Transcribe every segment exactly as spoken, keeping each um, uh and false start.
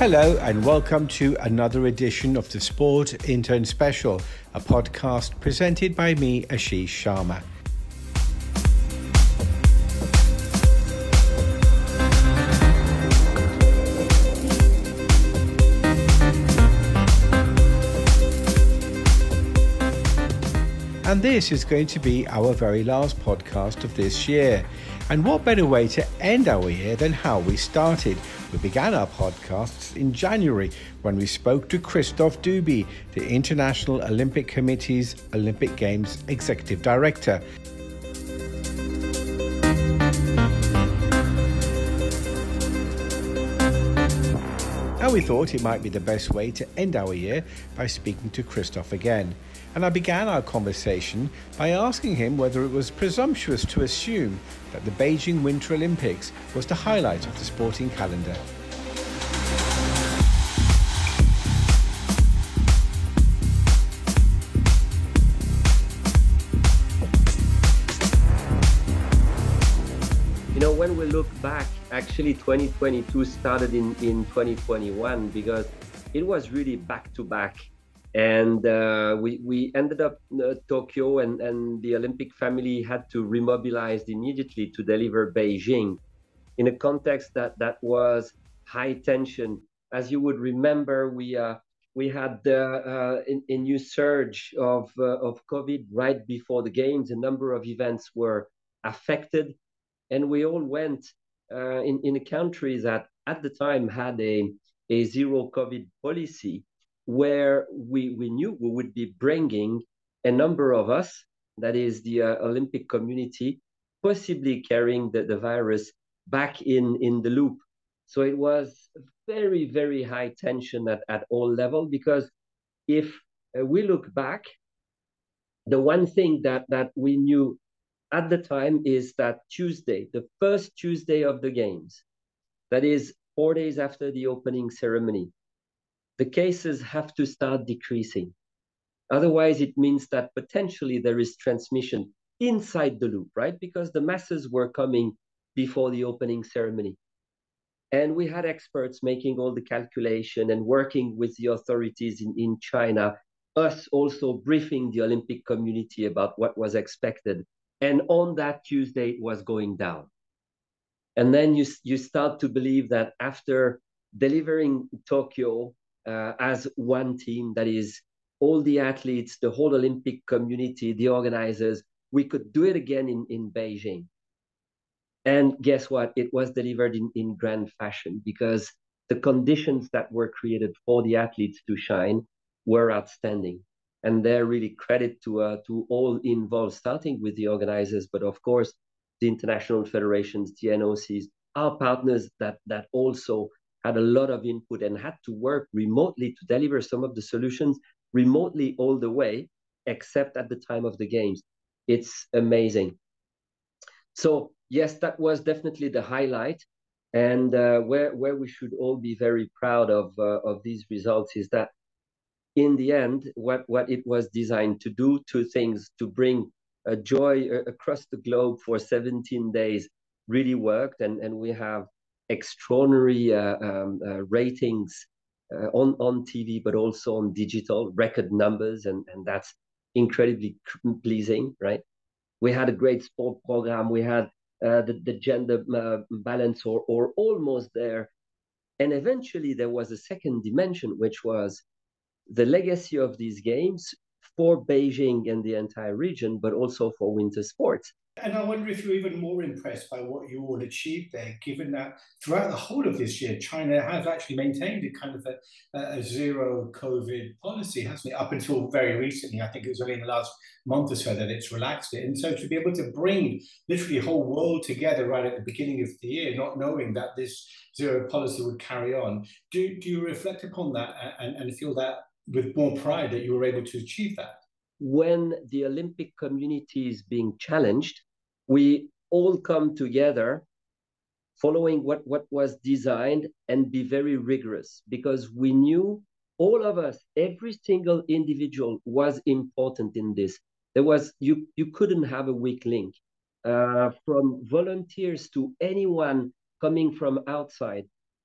Hello and welcome to another edition of the Sport Intern Special, a podcast presented by me, Ashish Sharma. And this is going to be our very last podcast of this year. And what better way to end our year than how we started? We began our podcasts in January when we spoke to Christophe Doubi, the International Olympic Committee's Olympic Games Executive Director. And we thought it might be the best way to end our year by speaking to Christophe again. And I began our conversation by asking him whether it was presumptuous to assume that the Beijing Winter Olympics was the highlight of the sporting calendar. You know, when we look back, actually twenty twenty-two started in, in twenty twenty-one because it was really back to back. And uh, we, we ended up uh, Tokyo and, and the Olympic family had to remobilize immediately to deliver Beijing in a context that, that was high tension. As you would remember, we uh, we had uh, uh, a, a new surge of, uh, of COVID right before the games. A number of events were affected. And we all went uh, in, in a country that at the time had a, a zero COVID policy where we, we knew we would be bringing a number of us, that is the uh, Olympic community, possibly carrying the, the virus back in, in the loop. So it was very, very high tension at, at all levels, because if uh, we look back, the one thing that, that we knew at the time is that Tuesday, the first Tuesday of the games, that is four days after the opening ceremony, the cases have to start decreasing. Otherwise, it means that potentially there is transmission inside the loop, right? Because the masses were coming before the opening ceremony. And we had experts making all the calculation and working with the authorities in, in China, us also briefing the Olympic community about what was expected. And on that Tuesday, it was going down. And then you, you start to believe that after delivering Tokyo uh, as one team, that is all the athletes, the whole Olympic community, the organizers, we could do it again in, in Beijing. And guess what? It was delivered in, in grand fashion, because the conditions that were created for the athletes to shine were outstanding. And they're really credit to uh, to all involved, starting with the organizers, but of course, the international federations, the N O Cs, our partners that, that also had a lot of input and had to work remotely to deliver some of the solutions remotely all the way, except at the time of the games. It's amazing. So yes, that was definitely the highlight. And uh, where, where we should all be very proud of, uh, of these results is that in the end, what, what it was designed to do, two things: to bring a joy across the globe for seventeen days, really worked. And, and we have extraordinary uh, um, uh, ratings uh, on, on T V, but also on digital, record numbers. And, and that's incredibly pleasing, right? We had a great sport program. We had uh, the, the gender uh, balance or, or almost there. And eventually there was a second dimension, which was the legacy of these games for Beijing and the entire region, but also for winter sports. And I wonder if you're even more impressed by what you all achieved there, given that throughout the whole of this year, China has actually maintained a kind of a, a zero COVID policy, hasn't it? Up until very recently, I think it was only in the last month or so that it's relaxed it. And so to be able to bring literally the whole world together right at the beginning of the year, not knowing that this zero policy would carry on, do, do you reflect upon that and, and feel that with more pride that you were able to achieve that? When the Olympic community is being challenged, we all come together following what, what was designed and be very rigorous, because we knew all of us, every single individual was important in this. There was, you, you couldn't have a weak link. Uh, from volunteers to anyone coming from outside,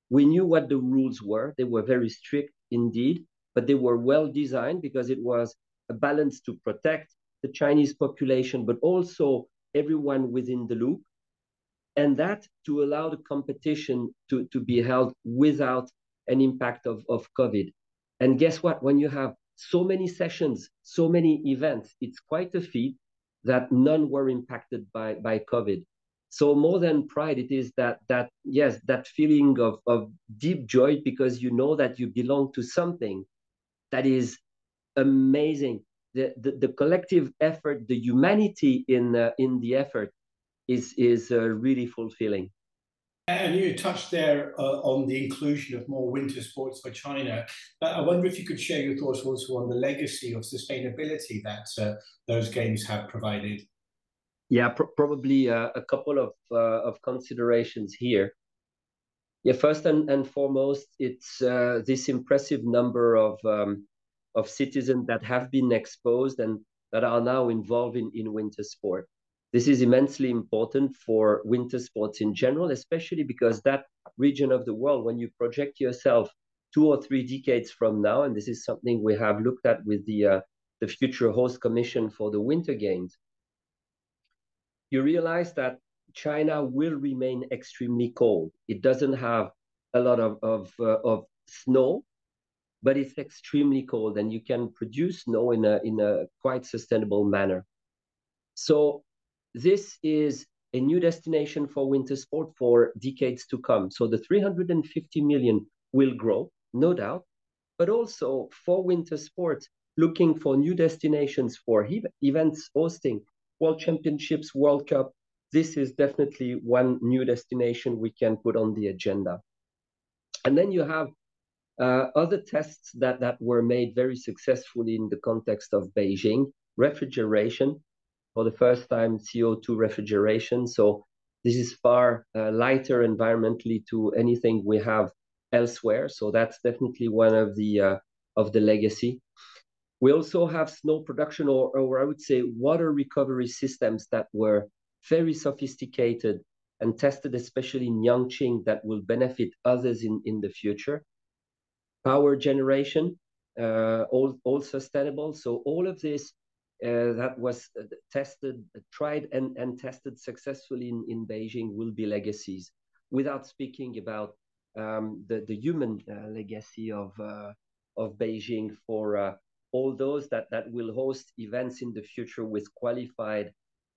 We knew what the rules were. They were very strict indeed, but they were well designed because it was a balance to protect the Chinese population, but also everyone within the loop, and that to allow the competition to, to be held without an impact of, of COVID. And guess what? When you have so many sessions, so many events, it's quite a feat that none were impacted by, by COVID. So more than pride, it is that that yes, that feeling of, of deep joy because you know that you belong to something that is amazing. The, the, the collective effort, the humanity in uh, in the effort is is uh, really fulfilling. And you touched there uh, on the inclusion of more winter sports for China. Uh, I wonder if you could share your thoughts also on the legacy of sustainability that uh, those games have provided. Yeah, pr- probably uh, a couple of uh, of considerations here. Yeah, first and, and foremost, it's uh, this impressive number of um, of citizens that have been exposed and that are now involved in, in winter sport. This is immensely important for winter sports in general, especially because that region of the world, when you project yourself two or three decades from now, and this is something we have looked at with the uh, the Future Host Commission for the Winter Games, you realize that China will remain extremely cold. It doesn't have a lot of of, uh, of snow, but it's extremely cold, and you can produce snow in a in a quite sustainable manner. So this is a new destination for winter sport for decades to come. So the three hundred fifty million will grow, no doubt, but also for winter sports, looking for new destinations for events hosting World Championships, World Cup. This is definitely one new destination we can put on the agenda. And then you have uh, other tests that, that were made very successfully in the context of Beijing. Refrigeration, for the first time, C O two refrigeration. So this is far uh, lighter environmentally to anything we have elsewhere. So that's definitely one of the uh, of the legacy. We also have snow production, or, or I would say water recovery systems that were very sophisticated and tested, especially in Yangqing, that will benefit others in, in the future. Power generation, uh, all, all sustainable. So all of this uh, that was uh, tested, tried and, and tested successfully in, in Beijing will be legacies, without speaking about um, the, the human uh, legacy of, uh, of Beijing for uh, all those that, that will host events in the future with qualified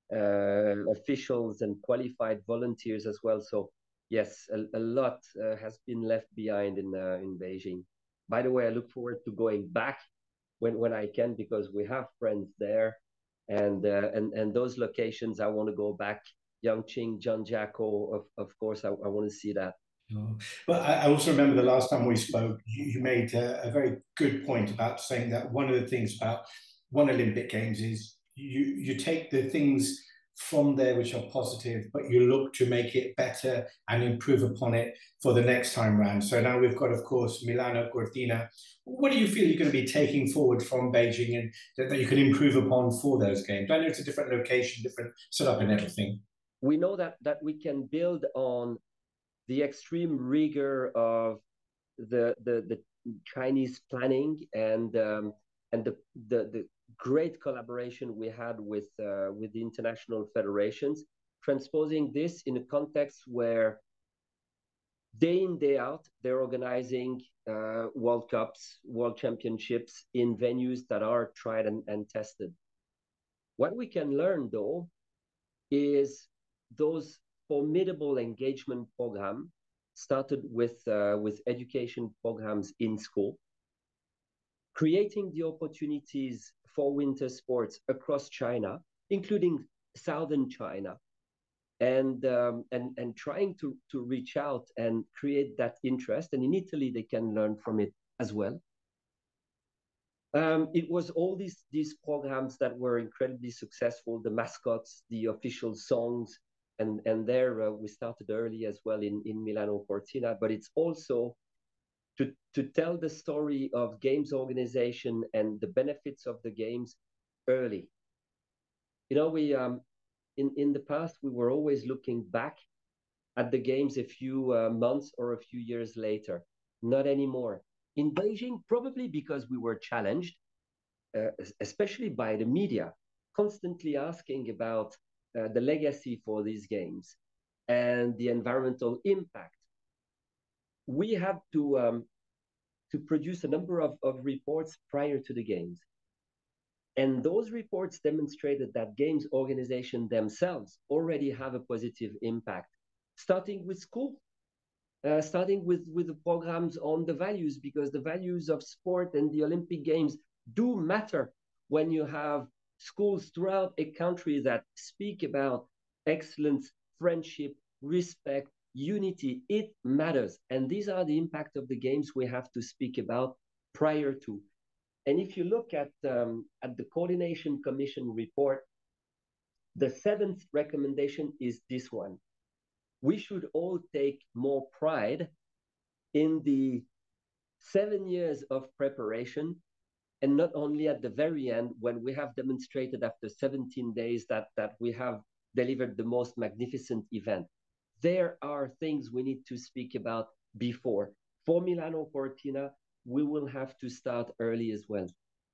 uh, officials and qualified volunteers as well. So yes, a, a lot uh, has been left behind in, uh, in Beijing. By the way, I look forward to going back when, when I can, because we have friends there, and uh, and and those locations I want to go back. Yangqing, Zhangjiakou, of of course, I, I want to see that. Sure. But I I also remember the last time we spoke, you, you made a, a very good point about saying that one of the things about one Olympic Games is you you take the things from there which are positive, but you look to make it better and improve upon it for the next time round. So now we've got, of course, Milano Cortina. What do you feel you're going to be taking forward from Beijing and that, that you can improve upon for those games? I know it's a different location, different setup and everything. We know that that we can build on the extreme rigor of the the, the Chinese planning and um, and the, the the great collaboration we had with uh, with the international federations, transposing this in a context where day in day out they're organizing uh, World Cups, World Championships in venues that are tried and, and tested. What we can learn though is those formidable engagement program started with uh, with education programs in school, creating the opportunities for winter sports across China, including southern China, and um, and and trying to to reach out and create that interest. And in Italy, they can learn from it as well. Um, it was all these these programs that were incredibly successful. The mascots, the official songs, and and there uh, we started early as well in in Milano Cortina. But it's also to to tell the story of games organization and the benefits of the games early. You know, we um in in the past we were always looking back at the games a few uh, months or a few years later. Not anymore. In Beijing, probably because we were challenged, uh, especially by the media, constantly asking about uh, the legacy for these games and the environmental impact. We had to um, to produce a number of, of reports prior to the games. And those reports demonstrated that games organization themselves already have a positive impact, starting with school, uh, starting with, with the programs on the values, because the values of sport and the Olympic Games do matter when you have schools throughout a country that speak about excellence, friendship, respect, unity. It matters. And these are the impact of the games we have to speak about prior to. And if you look at, um, at the Coordination Commission report, the seventh recommendation is this one. We should all take more pride in the seven years of preparation, and not only at the very end when we have demonstrated after seventeen days that, that we have delivered the most magnificent event. There are things we need to speak about before. For Milano Cortina, we will have to start early as well.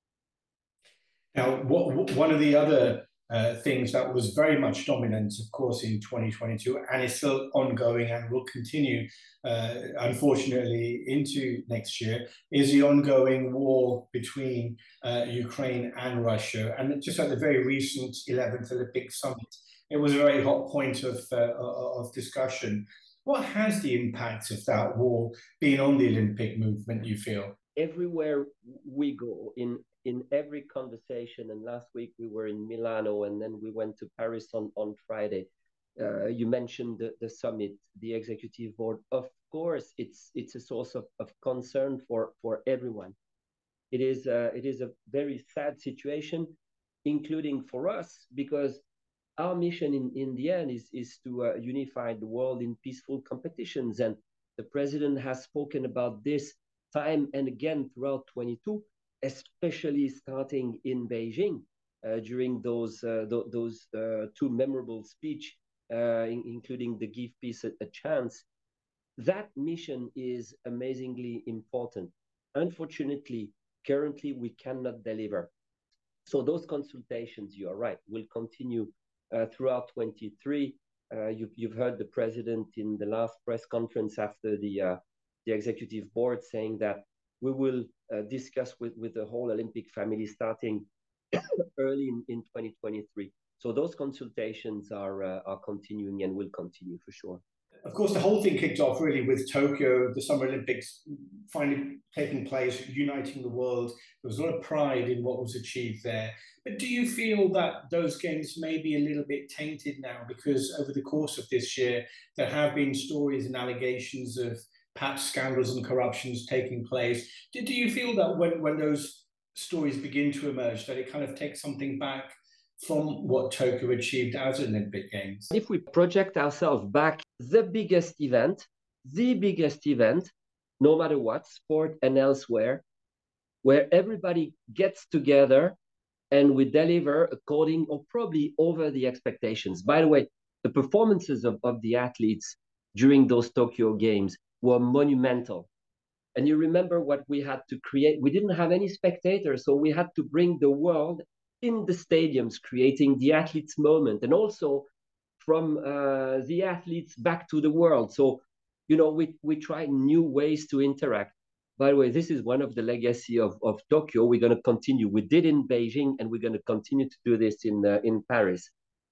Now, what, one of the other uh, things that was very much dominant, of course, in twenty twenty-two, and is still ongoing and will continue, uh, unfortunately, into next year, is the ongoing war between uh, Ukraine and Russia. And just at the very recent eleventh Olympic Summit, it was a very hot point of, uh, of discussion. What has the impact of that war been on the Olympic movement, you feel? Everywhere we go, in in every conversation, and last week we were in Milano, and then we went to Paris on, on Friday. Uh, you mentioned the, the summit, the executive board. Of course, it's it's a source of, of concern for, for everyone. It is, uh, it is a very sad situation, including for us, because our mission in, in the end is, is to uh, unify the world in peaceful competitions. And the president has spoken about this time and again throughout twenty-two, especially starting in Beijing uh, during those uh, th those uh, two memorable speech, uh, in including the Give Peace a, a Chance. That mission is amazingly important. Unfortunately, currently we cannot deliver. So those consultations, you are right, will continue uh, throughout twenty-three. Uh, you've, you've heard the president in the last press conference after the uh, the executive board saying that we will uh, discuss with, with the whole Olympic family starting early in, in twenty twenty-three. So those consultations are, uh, are continuing and will continue for sure. Of course, the whole thing kicked off really with Tokyo, the Summer Olympics finally taking place, uniting the world. There was a lot of pride in what was achieved there. But do you feel that those games may be a little bit tainted now? Because over the course of this year, there have been stories and allegations of perhaps scandals and corruptions taking place. Do, do you feel that when, when those stories begin to emerge, that it kind of takes something back from what Tokyo achieved as Olympic Games? If we project ourselves back, the biggest event, the biggest event, no matter what, sport and elsewhere, where everybody gets together and we deliver according or probably over the expectations. By the way, the performances of, of the athletes during those Tokyo Games were monumental. And you remember what we had to create. We didn't have any spectators, so we had to bring the world in the stadiums, creating the athletes' moment, and also from uh, the athletes back to the world. So, you know, we, we tried new ways to interact. By the way, this is one of the legacy of, of Tokyo. We're going to continue. We did in Beijing, and we're going to continue to do this in, uh, in Paris.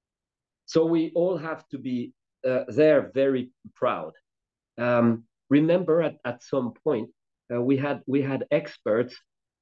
So we all have to be uh, there very proud. Um, remember, at, at some point, uh, we had we had experts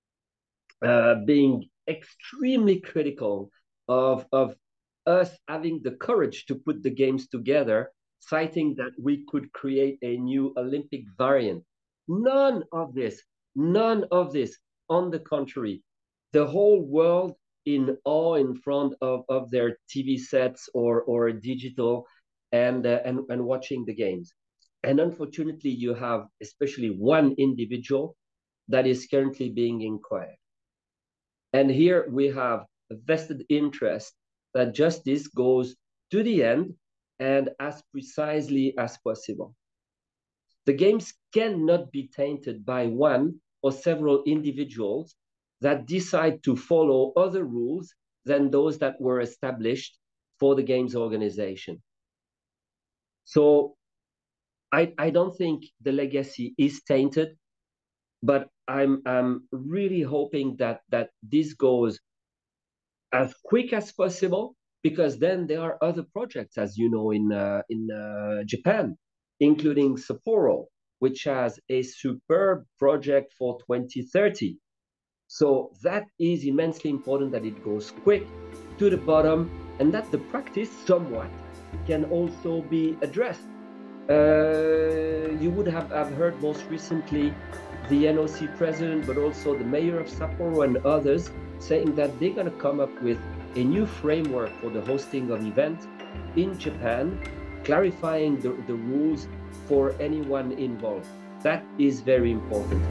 uh, being extremely critical of, of us having the courage to put the games together, citing that we could create a new Olympic variant. None of this, none of this. On the contrary, the whole world in awe in front of, of their T V sets or, or digital and, uh, and, and watching the games. And unfortunately, you have especially one individual that is currently being inquired. And here we have a vested interest that justice goes to the end and as precisely as possible. The games cannot be tainted by one or several individuals that decide to follow other rules than those that were established for the games organization. So I, I don't think the legacy is tainted, but I'm, I'm really hoping that, that this goes as quick as possible, because then there are other projects, as you know, in, uh, in uh, Japan, including Sapporo, which has a superb project for twenty thirty. So that is immensely important, that it goes quick to the bottom, and that the practice somewhat can also be addressed. Uh, you would have, have heard most recently the N O C president, but also the mayor of Sapporo and others saying that they're going to come up with a new framework for the hosting of events in Japan, clarifying the, the rules for anyone involved. That is very important.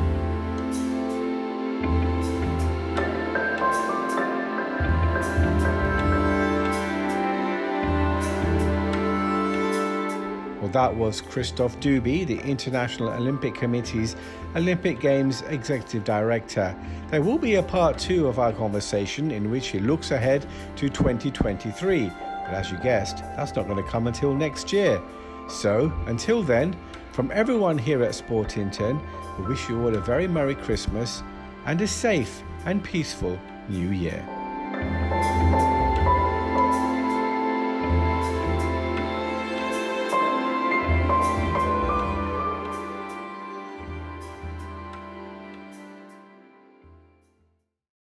Well, that was Christophe Duby, the International Olympic Committee's Olympic Games Executive Director. There will be a part two of our conversation in which he looks ahead to twenty twenty-three. But as you guessed, that's not going to come until next year. So, until then, from everyone here at Sport Intern, we wish you all a very Merry Christmas and a safe and peaceful New Year.